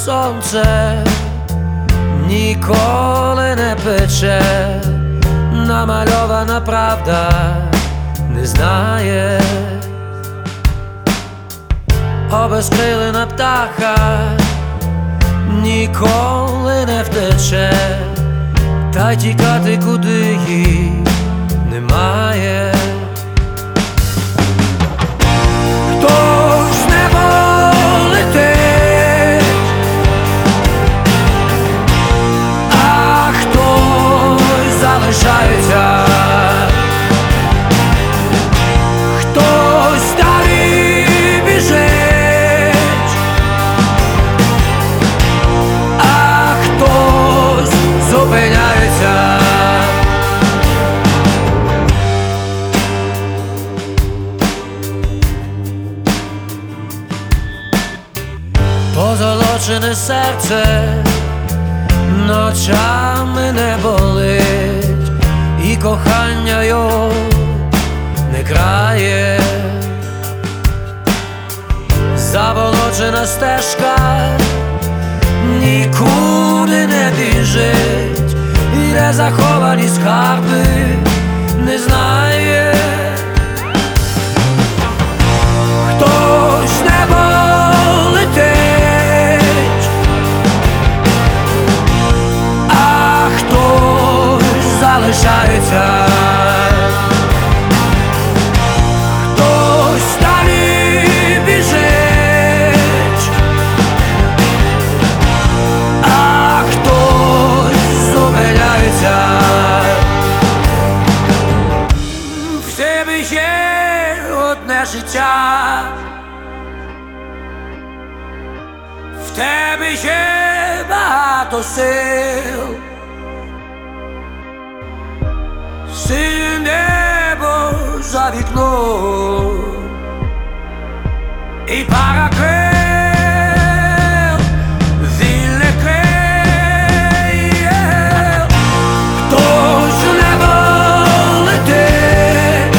сонце ніколи не пече, намальована правда не знає, обезкрилена птаха ніколи не втече, та й тікати куди їй немає. Хтось з неба летить, а хтось залишається, хтось далі біжить, а хтось зупиняється. Позолочене серце ночами не болить, і кохання його не крає. Заболочена стежка нікуди не біжить, і де заховані скарби не знає. Хтось з неба летить, а хтось залишається, хтось далі біжить, а хтось зупиняється. В тебе є одне життя, в тебе є багато сил, синє небо за вікном і пара крил, вільне крил. Хтось з неба летить,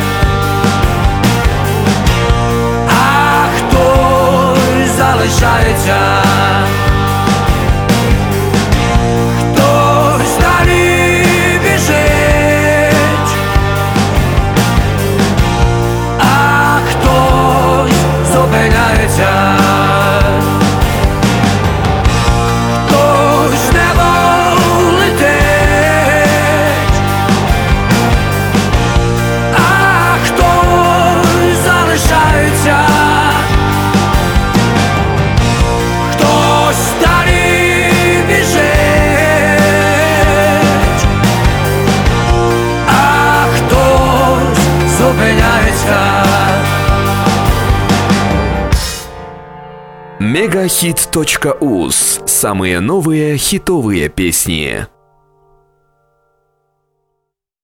а хтось залишається, хтось далі біжить, а хтось зупиняється. Хтось з неба летить, а хтось залишається, хтось далі біжить, а хтось зупиняється. Мегахит.уз. Самые новые хитовые песни.